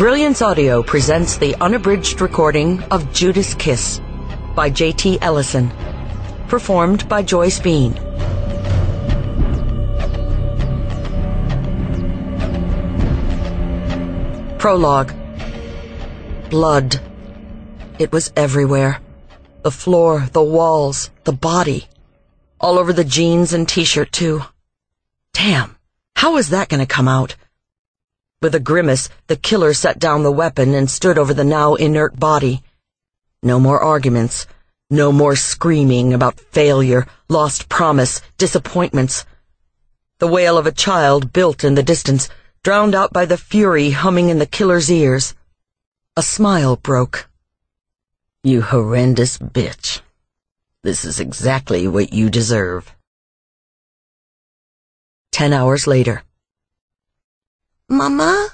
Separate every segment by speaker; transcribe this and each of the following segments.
Speaker 1: Brilliance Audio presents the unabridged recording of Judas Kiss by J.T. Ellison, performed by Joyce Bean. Prologue. Blood. It was everywhere. The floor, the walls, the body. All over the jeans and t-shirt, too. Damn, how is that going to come out? With a grimace, the killer set down the weapon and stood over the now inert body. No more arguments. No more screaming about failure, lost promise, disappointments. The wail of a child built in the distance, drowned out by the fury humming in the killer's ears. A smile broke. "You horrendous bitch. This is exactly what you deserve." 10 hours later.
Speaker 2: Mama?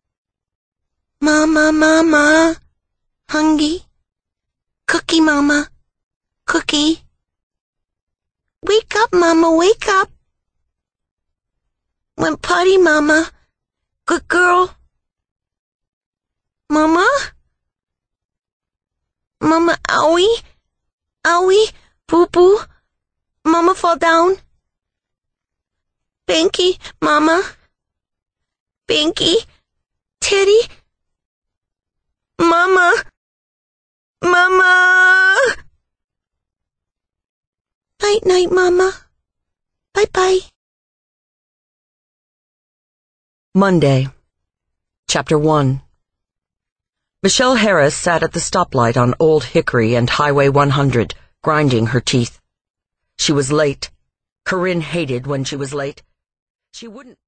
Speaker 2: Mama? Hungry? Cookie, Mama. Cookie? Wake up, Mama, wake up. Went potty, Mama. Good girl. Mama? Mama, owie? Owie? Boo-boo? Mama fall down? Banky, Mama? Banky? Teddy? Mama? Mama? Night-night, Mama. Bye-bye.
Speaker 1: Monday. Chapter 1. Michelle Harris sat at the stoplight on Old Hickory and Highway 100, grinding her teeth. She was late. Corinne hated when she was late. She wouldn't